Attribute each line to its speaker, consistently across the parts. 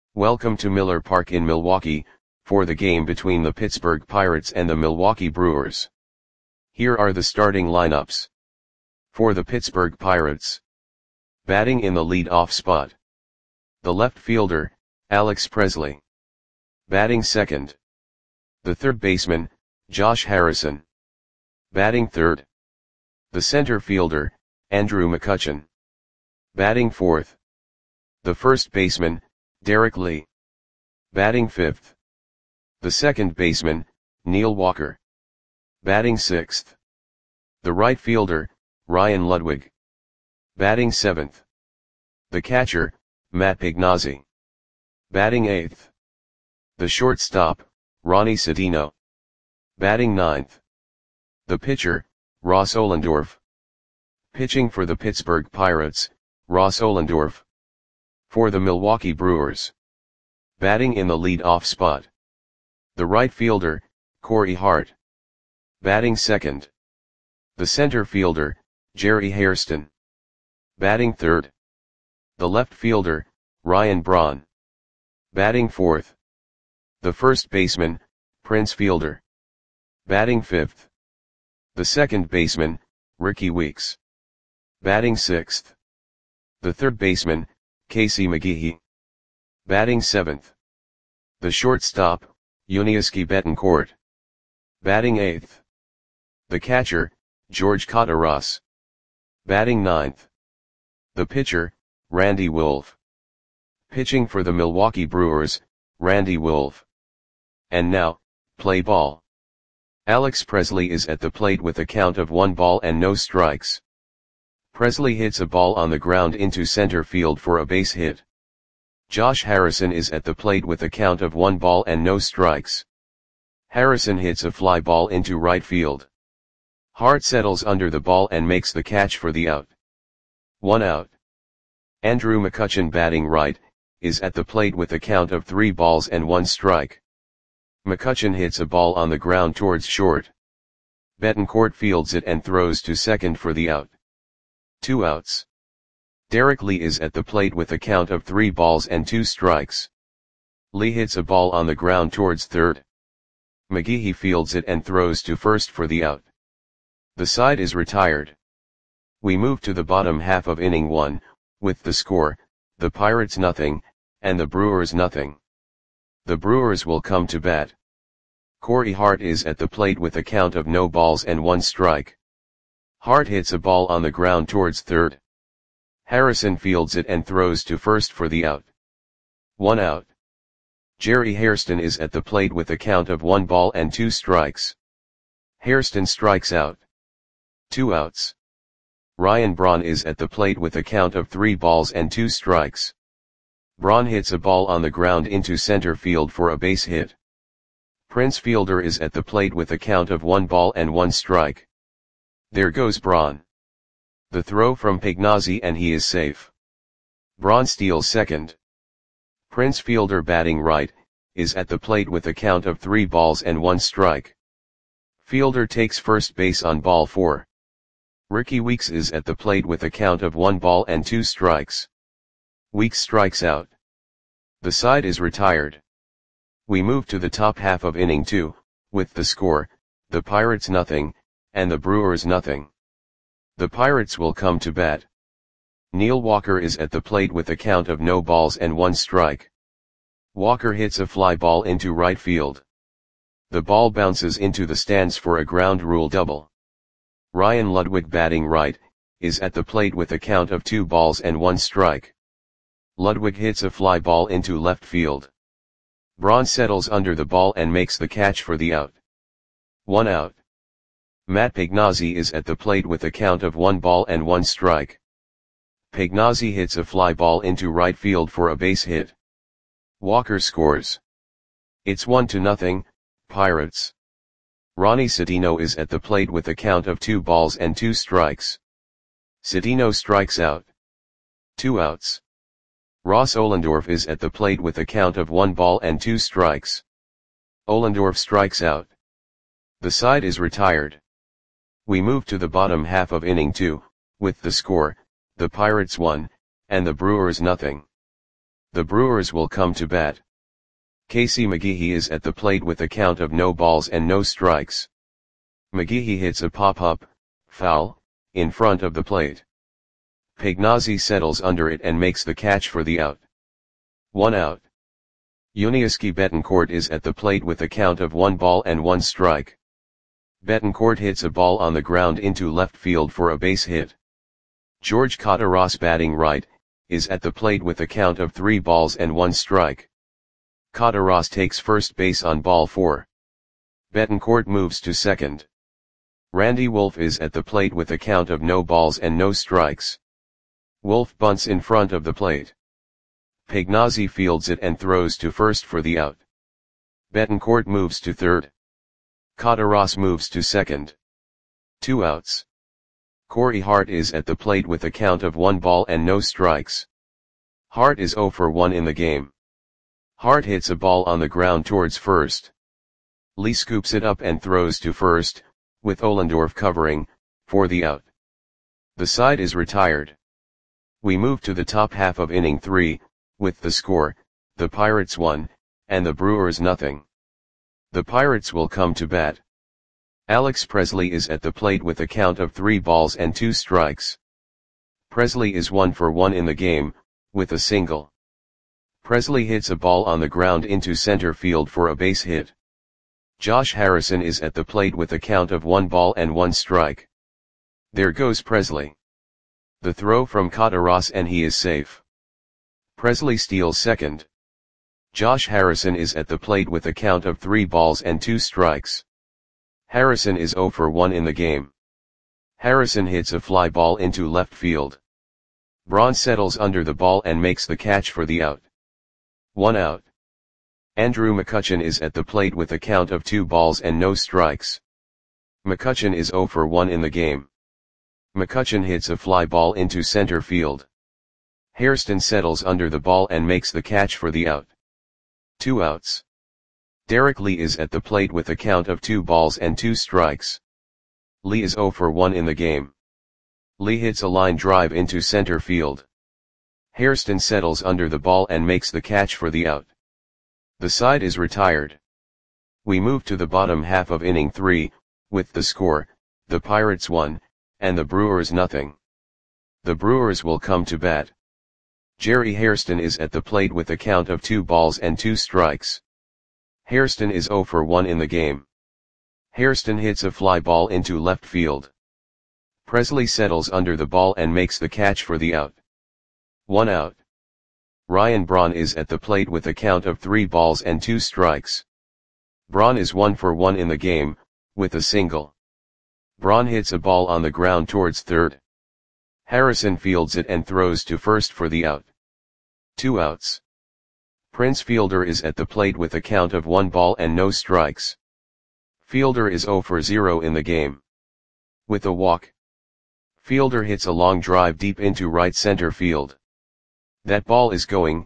Speaker 1: Welcome to Miller Park in Milwaukee, for the game between the Pittsburgh Pirates and the Milwaukee Brewers. Here are the starting lineups. For the Pittsburgh Pirates. Batting in the lead-off spot. The left fielder, Alex Presley. Batting second. The third baseman, Josh Harrison. Batting third. The center fielder, Andrew McCutchen. Batting fourth. The first baseman, Derek Lee. Batting fifth. The second baseman, Neil Walker. Batting sixth. The right fielder, Ryan Ludwig. Batting seventh. The catcher, Matt Pignazzi. Batting eighth. The shortstop, Ronnie Sedino. Batting ninth. The pitcher, Ross Ohlendorf. Pitching for the Pittsburgh Pirates, Ross Ohlendorf. For the Milwaukee Brewers. Batting in the lead-off spot. The right fielder, Corey Hart. Batting second. The center fielder, Jerry Hairston. Batting third. The left fielder, Ryan Braun. Batting fourth. The first baseman, Prince Fielder. Batting fifth. The second baseman, Ricky Weeks. Batting sixth. The third baseman, Casey McGehee. Batting seventh. The shortstop, Yuniesky Betancourt. Batting eighth. The catcher, George Kottaras. Batting ninth. The pitcher, Randy Wolf. Pitching for the Milwaukee Brewers, Randy Wolf. And now, play ball. Alex Presley is at the plate with a count of 1 ball and no strikes. Presley hits a ball on the ground into center field for a base hit. Josh Harrison is at the plate with a count of 1 ball and no strikes. Harrison hits a fly ball into right field. Hart settles under the ball and makes the catch for the out. 1 out. Andrew McCutchen, batting right, is at the plate with a count of 3 balls and 1 strike. McCutchen hits a ball on the ground towards short. Betancourt fields it and throws to second for the out. 2 outs. Derek Lee is at the plate with a count of 3 balls and 2 strikes. Lee hits a ball on the ground towards third. McGehee fields it and throws to first for the out. The side is retired. We move to the bottom half of inning 1, with the score, the Pirates nothing, and the Brewers nothing. The Brewers will come to bat. Corey Hart is at the plate with a count of no balls and 1 strike. Hart hits a ball on the ground towards third. Harrison fields it and throws to first for the out. 1 out. Jerry Hairston is at the plate with a count of 1 ball and 2 strikes. Hairston strikes out. 2 outs. Ryan Braun is at the plate with a count of 3 balls and 2 strikes. Braun hits a ball on the ground into center field for a base hit. Prince Fielder is at the plate with a count of 1 ball and 1 strike. There goes Braun. The throw from Pignazzi and he is safe. Braun steals second. Prince Fielder, batting right, is at the plate with a count of 3 balls and 1 strike. Fielder takes first base on ball 4. Ricky Weeks is at the plate with a count of 1 ball and 2 strikes. Weeks strikes out. The side is retired. We move to the top half of inning 2, with the score, the Pirates nothing, and the Brewers nothing. The Pirates will come to bat. Neil Walker is at the plate with a count of no balls and 1 strike. Walker hits a fly ball into right field. The ball bounces into the stands for a ground rule double. Ryan Ludwig, batting right, is at the plate with a count of 2 balls and 1 strike. Ludwig hits a fly ball into left field. Braun settles under the ball and makes the catch for the out. 1 out. Matt Pignazzi is at the plate with a count of 1 ball and 1 strike. Pignazzi hits a fly ball into right field for a base hit. Walker scores. It's 1-0, Pirates. Ronnie Sedino is at the plate with a count of 2 balls and 2 strikes. Sedino strikes out. 2 outs. Ross Ohlendorf is at the plate with a count of 1 ball and 2 strikes. Ohlendorf strikes out. The side is retired. We move to the bottom half of inning 2, with the score, the Pirates 1, and the Brewers nothing. The Brewers will come to bat. Casey McGehee is at the plate with a count of no balls and no strikes. McGehee hits a pop-up, foul, in front of the plate. Pagnozzi settles under it and makes the catch for the out. 1 out. Yuniesky Betancourt is at the plate with a count of 1 ball and 1 strike. Betancourt hits a ball on the ground into left field for a base hit. George Cotteros, batting right, is at the plate with a count of 3 balls and 1 strike. Cotteros takes first base on ball 4. Betancourt moves to second. Randy Wolf is at the plate with a count of no balls and no strikes. Wolf bunts in front of the plate. Pagnozzi fields it and throws to first for the out. Betancourt moves to third. Cotteros moves to second. 2 outs. Corey Hart is at the plate with a count of 1 ball and no strikes. Hart is 0 for 1 in the game. Hart hits a ball on the ground towards first. Lee scoops it up and throws to first, with Ohlendorf covering, for the out. The side is retired. We move to the top half of inning 3, with the score, the Pirates 1, and the Brewers nothing. The Pirates will come to bat. Alex Presley is at the plate with a count of 3 balls and 2 strikes. Presley is 1 for 1 in the game, with a single. Presley hits a ball on the ground into center field for a base hit. Josh Harrison is at the plate with a count of 1 ball and 1 strike. There goes Presley. The throw from Cotteros and he is safe. Presley steals second. Josh Harrison is at the plate with a count of 3 balls and 2 strikes. Harrison is 0 for 1 in the game. Harrison hits a fly ball into left field. Braun settles under the ball and makes the catch for the out. 1 out. Andrew McCutchen is at the plate with a count of 2 balls and no strikes. McCutchen is 0 for 1 in the game. McCutchen hits a fly ball into center field. Hairston settles under the ball and makes the catch for the out. 2 outs. Derek Lee is at the plate with a count of 2 balls and 2 strikes. Lee is 0 for 1 in the game. Lee hits a line drive into center field. Hairston settles under the ball and makes the catch for the out. The side is retired. We move to the bottom half of inning 3, with the score, the Pirates 1, and the Brewers nothing. The Brewers will come to bat. Jerry Hairston is at the plate with a count of 2 balls and 2 strikes. Hairston is 0 for 1 in the game. Hairston hits a fly ball into left field. Presley settles under the ball and makes the catch for the out. 1 out. Ryan Braun is at the plate with a count of 3 balls and 2 strikes. Braun is 1 for 1 in the game, with a single. Braun hits a ball on the ground towards third. Harrison fields it and throws to first for the out. 2 outs. Prince Fielder is at the plate with a count of 1 ball and no strikes. Fielder is 0 for 0 in the game. With a walk. Fielder hits a long drive deep into right center field. That ball is going,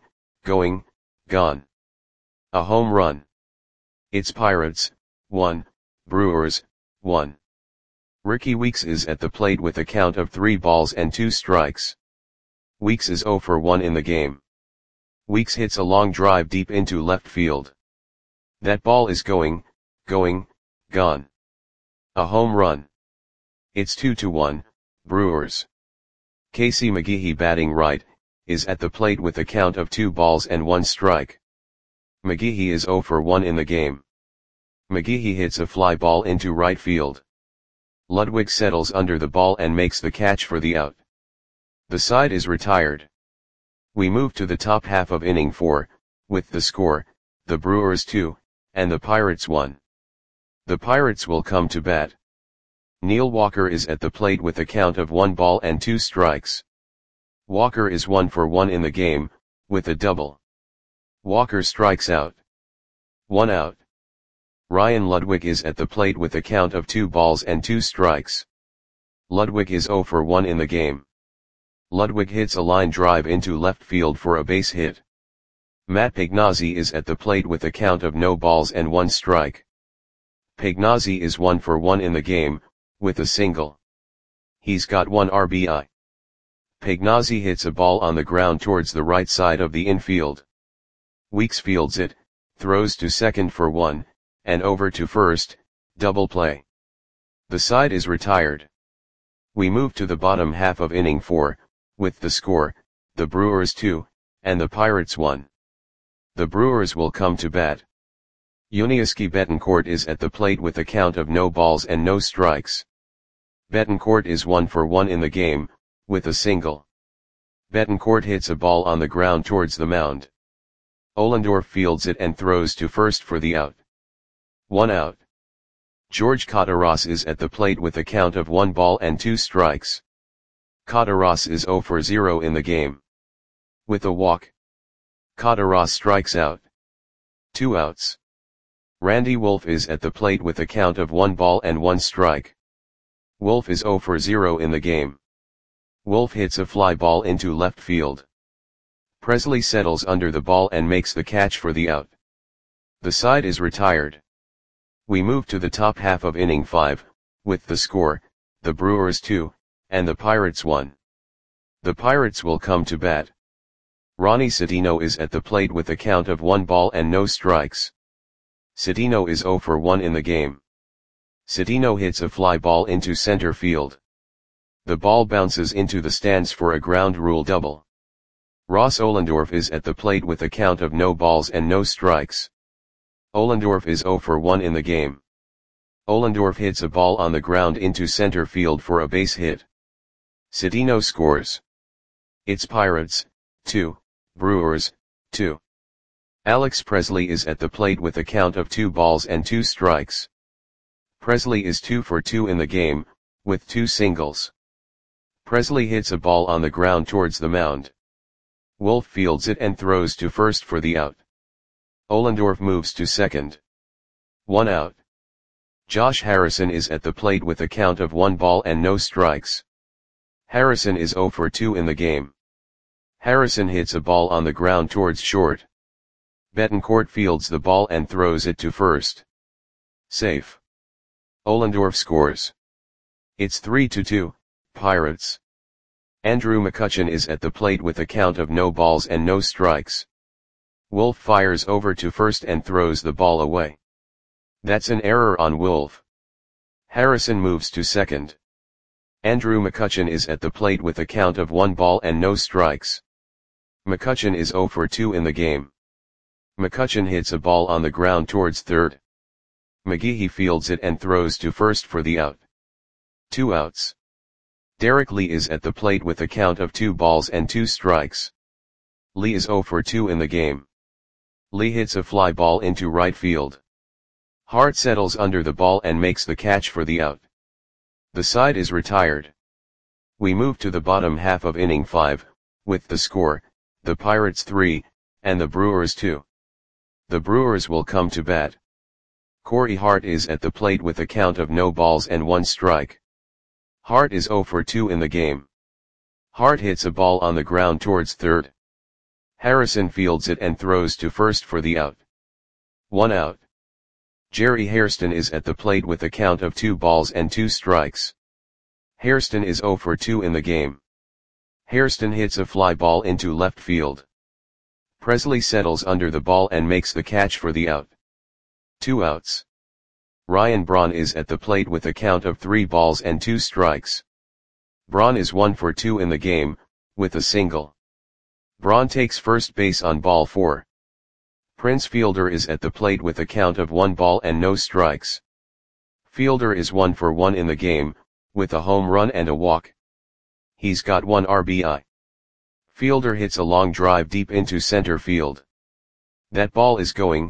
Speaker 1: gone. A home run. It's Pirates, 1, Brewers, 1. Ricky Weeks is at the plate with a count of 3 balls and 2 strikes. Weeks is 0 for 1 in the game. Weeks hits a long drive deep into left field. That ball is going, gone. A home run. It's 2-1, Brewers. Casey McGehee, batting right, is at the plate with a count of 2 balls and 1 strike. McGehee is 0 for 1 in the game. McGehee hits a fly ball into right field. Ludwig settles under the ball and makes the catch for the out. The side is retired. We move to the top half of inning 4, with the score, the Brewers 2, and the Pirates 1. The Pirates will come to bat. Neil Walker is at the plate with a count of 1 ball and 2 strikes. Walker is 1 for 1 in the game, with a double. Walker strikes out. 1 out. Ryan Ludwig is at the plate with a count of 2 balls and 2 strikes. Ludwig is 0 for 1 in the game. Ludwig hits a line drive into left field for a base hit. Matt Pagnozzi is at the plate with a count of no balls and 1 strike. Pagnozzi is 1 for 1 in the game, with a single. He's got 1 RBI. Pagnazzi hits a ball on the ground towards the right side of the infield. Weeks fields it, throws to second for 1, and over to first, double play. The side is retired. We move to the bottom half of inning 4, with the score, the Brewers 2, and the Pirates 1. The Brewers will come to bat. Yuniesky Betancourt is at the plate with a count of no balls and no strikes. Betancourt is 1 for 1 in the game, with a single. Betancourt hits a ball on the ground towards the mound. Ohlendorf fields it and throws to first for the out. 1 out. George Kataras is at the plate with a count of 1 ball and 2 strikes. Kataras is 0 for 0 in the game. With a walk, Kataras strikes out. 2 outs. Randy Wolf is at the plate with a count of 1 ball and 1 strike. Wolf is 0 for 0 in the game. Wolf hits a fly ball into left field. Presley settles under the ball and makes the catch for the out. The side is retired. We move to the top half of inning 5, with the score, the Brewers 2, and the Pirates 1. The Pirates will come to bat. Ronnie Citino is at the plate with a count of 1 ball and no strikes. Citino is 0 for 1 in the game. Citino hits a fly ball into center field. The ball bounces into the stands for a ground rule double. Ross Ohlendorf is at the plate with a count of no balls and no strikes. Ohlendorf is 0 for 1 in the game. Ohlendorf hits a ball on the ground into center field for a base hit. Citino scores. It's Pirates, 2, Brewers, 2. Alex Presley is at the plate with a count of 2 balls and 2 strikes. Presley is 2 for 2 in the game, with 2 singles. Presley hits a ball on the ground towards the mound. Wolf fields it and throws to first for the out. Ohlendorf moves to second. 1 out. Josh Harrison is at the plate with a count of 1 ball and no strikes. Harrison is 0 for 2 in the game. Harrison hits a ball on the ground towards short. Betancourt fields the ball and throws it to first. Safe. Ohlendorf scores. It's 3-2, Pirates. Andrew McCutchen is at the plate with a count of no balls and no strikes. Wolf fires over to first and throws the ball away. That's an error on Wolf. Harrison moves to second. Andrew McCutchen is at the plate with a count of 1 ball and no strikes. McCutchen is 0 for 2 in the game. McCutchen hits a ball on the ground towards third. McGehee fields it and throws to first for the out. 2 outs. Derek Lee is at the plate with a count of 2 balls and 2 strikes. Lee is 0 for 2 in the game. Lee hits a fly ball into right field. Hart settles under the ball and makes the catch for the out. The side is retired. We move to the bottom half of inning 5, with the score, the Pirates 3, and the Brewers 2. The Brewers will come to bat. Corey Hart is at the plate with a count of no balls and 1 strike. Hart is 0 for 2 in the game. Hart hits a ball on the ground towards third. Harrison fields it and throws to first for the out. 1 out. Jerry Hairston is at the plate with a count of 2 balls and 2 strikes. Hairston is 0 for 2 in the game. Hairston hits a fly ball into left field. Presley settles under the ball and makes the catch for the out. 2 outs. Ryan Braun is at the plate with a count of 3 balls and 2 strikes. Braun is 1 for 2 in the game, with a single. Braun takes first base on ball 4. Prince Fielder is at the plate with a count of 1 ball and no strikes. Fielder is 1 for 1 in the game, with a home run and a walk. He's got 1 RBI. Fielder hits a long drive deep into center field. That ball is gone.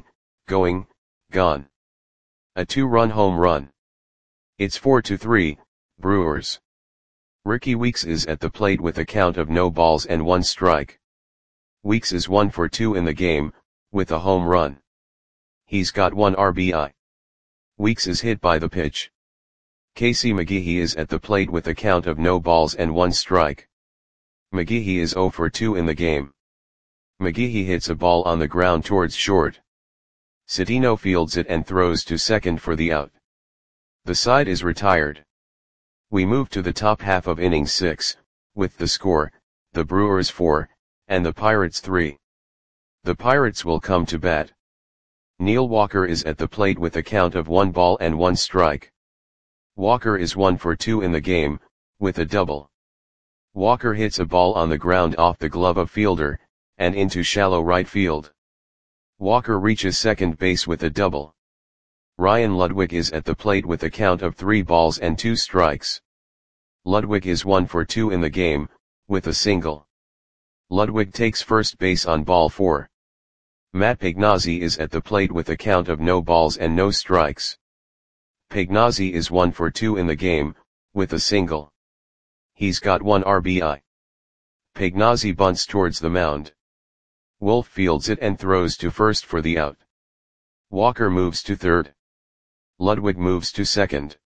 Speaker 1: A 2-run home run. It's 4-3, Brewers. Ricky Weeks is at the plate with a count of no balls and 1 strike. Weeks is 1 for 2 in the game, with a home run. He's got 1 RBI. Weeks is hit by the pitch. Casey McGehee is at the plate with a count of no balls and 1 strike. McGehee is 0 for 2 in the game. McGehee hits a ball on the ground towards short. Citino fields it and throws to second for the out. The side is retired. We move to the top half of inning 6, with the score, the Brewers 4, and the Pirates 3. The Pirates will come to bat. Neil Walker is at the plate with a count of 1 ball and 1 strike. Walker is 1 for 2 in the game, with a double. Walker hits a ball on the ground off the glove of fielder, and into shallow right field. Walker reaches second base with a double. Ryan Ludwig is at the plate with a count of 3 balls and 2 strikes. Ludwig is 1 for 2 in the game, with a single. Ludwig takes first base on ball 4. Matt Pagnozzi is at the plate with a count of no balls and no strikes. Pagnozzi is 1 for 2 in the game, with a single. He's got 1 RBI. Pagnozzi bunts towards the mound. Wolf fields it and throws to first for the out. Walker moves to third. Ludwig moves to second.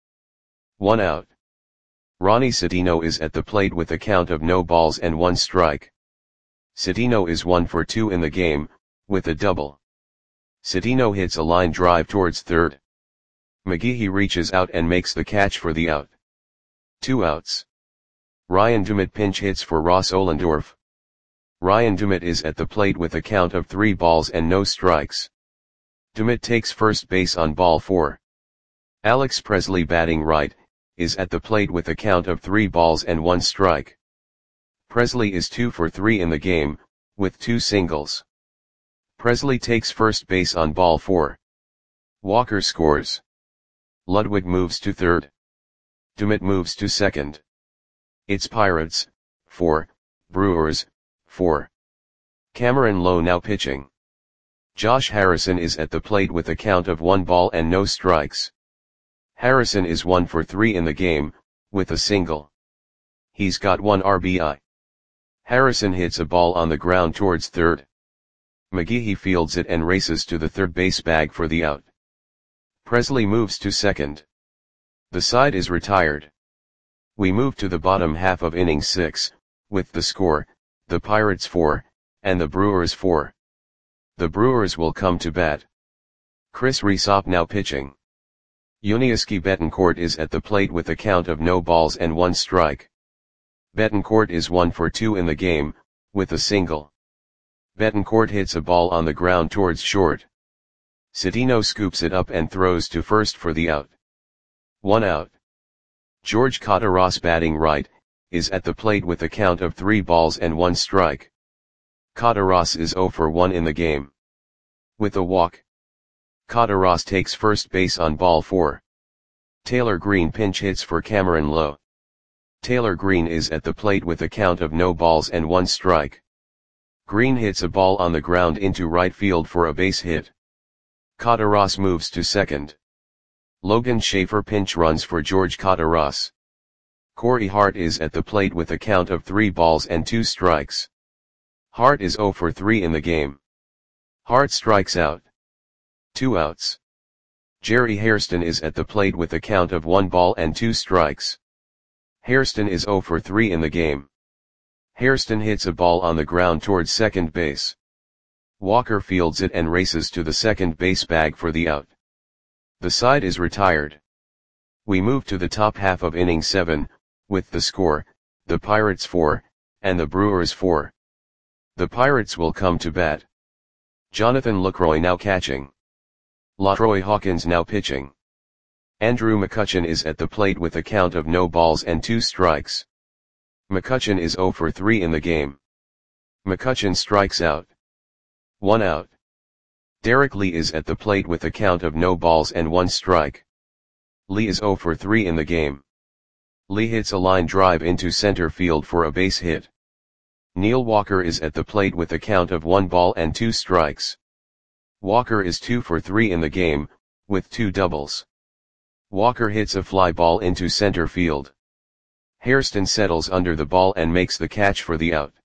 Speaker 1: 1 out. Ronnie Citino is at the plate with a count of no balls and 1 strike. Citino is 1 for 2 in the game, with a double. Citino hits a line drive towards third. McGehee reaches out and makes the catch for the out. 2 outs. Ryan Dumit pinch hits for Ross Ohlendorf. Ryan Dumit is at the plate with a count of 3 balls and no strikes. Dumit takes first base on ball 4. Alex Presley, batting right, is at the plate with a count of 3 balls and 1 strike. Presley is 2 for 3 in the game, with 2 singles. Presley takes first base on ball 4. Walker scores. Ludwig moves to third. Dumit moves to second. It's Pirates 4, Brewers 4. Cameron Lowe now pitching. Josh Harrison is at the plate with a count of 1 ball and no strikes. Harrison is 1 for 3 in the game, with a single. He's got 1 RBI. Harrison hits a ball on the ground towards third. McGehee fields it and races to the third base bag for the out. Presley moves to second. The side is retired. We move to the bottom half of inning 6, with the score, the Pirates 4, and the Brewers 4. The Brewers will come to bat. Chris Rysop now pitching. Yuniesky Betancourt is at the plate with a count of no balls and 1 strike. Betancourt is 1 for 2 in the game, with a single. Betancourt hits a ball on the ground towards short. Citino scoops it up and throws to first for the out. 1 out. George Cotaros, batting right, is at the plate with a count of 3 balls and 1 strike. Cotaros is 0 for 1 in the game. With a walk. Cotaros takes first base on ball 4. Taylor Green pinch hits for Cameron Lowe. Taylor Green is at the plate with a count of no balls and 1 strike. Green hits a ball on the ground into right field for a base hit. Cotaros moves to second. Logan Schaefer pinch runs for George Cotaros. Corey Hart is at the plate with a count of 3 balls and 2 strikes. Hart is 0 for 3 in the game. Hart strikes out. 2 outs. Jerry Hairston is at the plate with a count of 1 ball and 2 strikes. Hairston is 0 for 3 in the game. Hairston hits a ball on the ground towards second base. Walker fields it and races to the second base bag for the out. The side is retired. We move to the top half of inning 7, with the score, the Pirates 4, and the Brewers 4. The Pirates will come to bat. Jonathan Lucroy now catching. LaTroy Hawkins now pitching. Andrew McCutchen is at the plate with a count of no balls and 2 strikes. McCutchen is 0 for 3 in the game. McCutchen strikes out. 1 out. Derek Lee is at the plate with a count of no balls and 1 strike. Lee is 0 for 3 in the game. Lee hits a line drive into center field for a base hit. Neil Walker is at the plate with a count of 1 ball and 2 strikes. Walker is 2 for 3 in the game, with 2 doubles. Walker hits a fly ball into center field. Hairston settles under the ball and makes the catch for the out.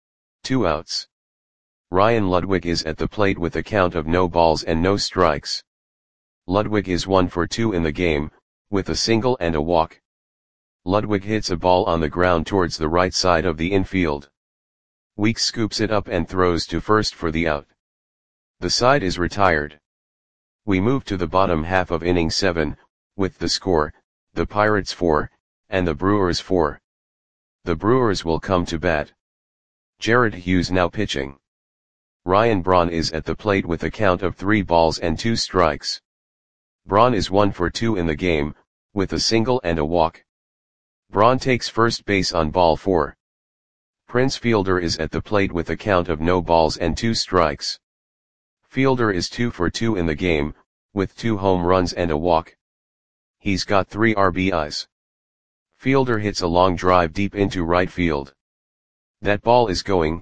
Speaker 1: 2 outs. Ryan Ludwig is at the plate with a count of no balls and no strikes. Ludwig is 1 for 2 in the game, with a single and a walk. Ludwig hits a ball on the ground towards the right side of the infield. Weeks scoops it up and throws to first for the out. The side is retired. We move to the bottom half of inning 7, with the score, the Pirates 4, and the Brewers 4. The Brewers will come to bat. Jared Hughes now pitching. Ryan Braun is at the plate with a count of 3 balls and 2 strikes. Braun is 1 for 2 in the game, with a single and a walk. Braun takes first base on ball 4. Prince Fielder is at the plate with a count of no balls and 2 strikes. Fielder is 2 for 2 in the game, with 2 home runs and a walk. He's got 3 RBIs. Fielder hits a long drive deep into right field. That ball is gone.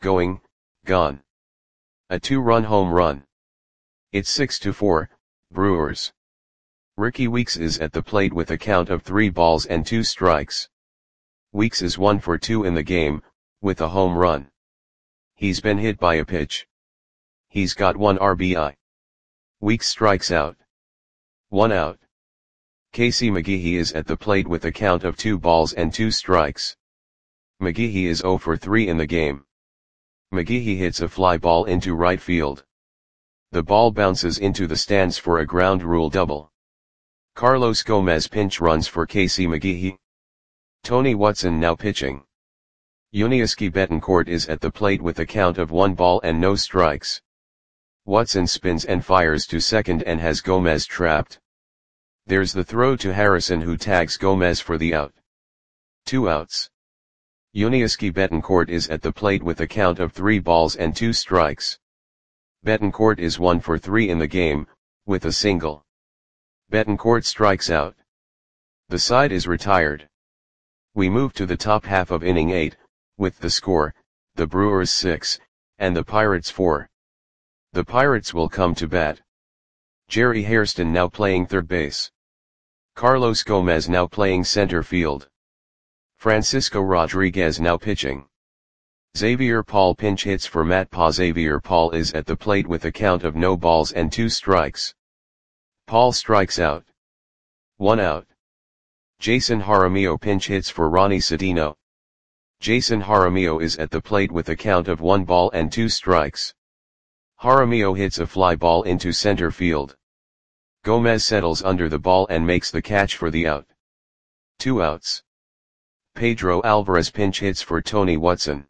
Speaker 1: A 2-run home run. It's 6-4, Brewers. Ricky Weeks is at the plate with a count of 3 balls and 2 strikes. Weeks is 1 for 2 in the game, with a home run. He's been hit by a pitch. He's got 1 RBI. Weeks strikes out. 1 out. Casey McGehee is at the plate with a count of 2 balls and 2 strikes. McGehee is 0 for 3 in the game. McGehee hits a fly ball into right field. The ball bounces into the stands for a ground rule double. Carlos Gomez pinch runs for Casey McGehee. Tony Watson now pitching. Yuniesky Betancourt is at the plate with a count of 1 ball and no strikes. Watson spins and fires to second and has Gomez trapped. There's the throw to Harrison, who tags Gomez for the out. 2 outs. Yuniesky Betancourt is at the plate with a count of 3 balls and 2 strikes. Betancourt is 1 for 3 in the game, with a single. Betancourt strikes out. The side is retired. We move to the top half of inning 8, with the score, the Brewers 6, and the Pirates 4. The Pirates will come to bat. Jerry Hairston now playing third base. Carlos Gomez now playing center field. Francisco Rodriguez now pitching. Xavier Paul pinch hits for Matt Paz. Xavier Paul is at the plate with a count of no balls and 2 strikes. Paul strikes out. 1 out. Jason Jaramillo pinch hits for Ronnie Sedino. Jason Jaramillo is at the plate with a count of 1 ball and 2 strikes. Jaramillo hits a fly ball into center field. Gomez settles under the ball and makes the catch for the out. 2 outs. Pedro Alvarez pinch hits for Tony Watson.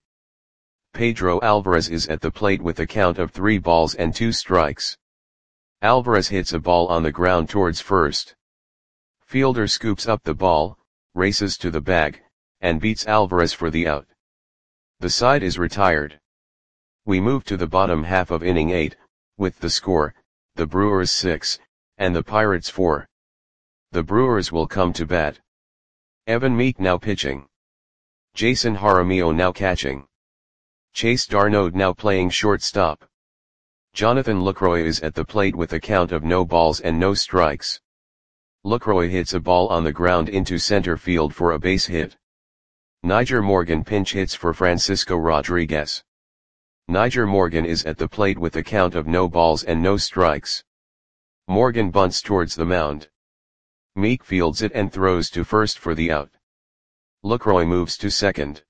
Speaker 1: Pedro Alvarez is at the plate with a count of 3 balls and 2 strikes. Alvarez hits a ball on the ground towards first. Fielder scoops up the ball, races to the bag, and beats Alvarez for the out. The side is retired. We move to the bottom half of inning 8, with the score, the Brewers 6, and the Pirates 4. The Brewers will come to bat. Evan Meek now pitching. Jason Jaramillo now catching. Chase Darnode now playing shortstop. Jonathan Lucroy is at the plate with a count of no balls and no strikes. Lucroy hits a ball on the ground into center field for a base hit. Niger Morgan pinch hits for Francisco Rodriguez. Niger Morgan is at the plate with a count of no balls and no strikes. Morgan bunts towards the mound. Meek fields it and throws to first for the out. Lucroy moves to second.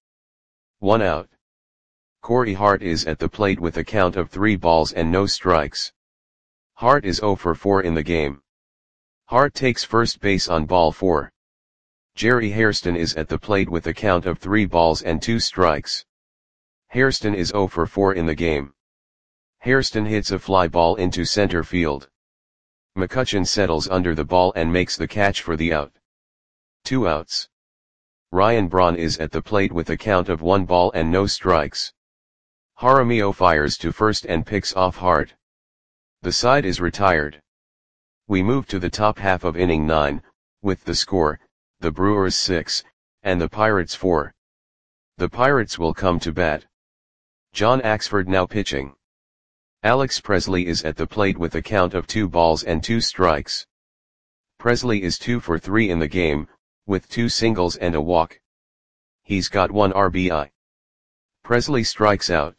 Speaker 1: 1 out. Corey Hart is at the plate with a count of 3 balls and no strikes. Hart is 0 for 4 in the game. Hart takes first base on ball 4. Jerry Hairston is at the plate with a count of 3 balls and 2 strikes. Hairston is 0 for 4 in the game. Hairston hits a fly ball into center field. McCutchen settles under the ball and makes the catch for the out. 2 outs. Ryan Braun is at the plate with a count of 1 ball and no strikes. Jaramillo fires to first and picks off Hart. The side is retired. We move to the top half of inning 9, with the score, the Brewers 6, and the Pirates 4. The Pirates will come to bat. John Axford now pitching. Alex Presley is at the plate with a count of 2 balls and 2 strikes. Presley is 2 for 3 in the game, with 2 singles and a walk. He's got 1 RBI. Presley strikes out.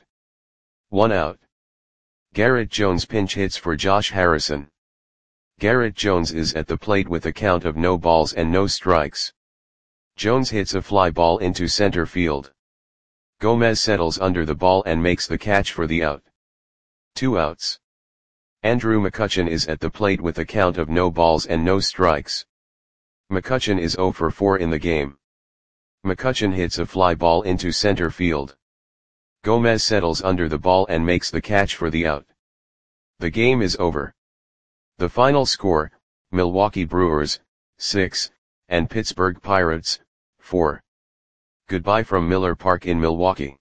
Speaker 1: 1 out. Garrett Jones pinch hits for Josh Harrison. Garrett Jones is at the plate with a count of no balls and no strikes. Jones hits a fly ball into center field. Gomez settles under the ball and makes the catch for the out. 2 outs. Andrew McCutchen is at the plate with a count of no balls and no strikes. McCutchen is 0 for 4 in the game. McCutchen hits a fly ball into center field. Gomez settles under the ball and makes the catch for the out. The game is over. The final score, Milwaukee Brewers, 6, and Pittsburgh Pirates, 4. Goodbye from Miller Park in Milwaukee.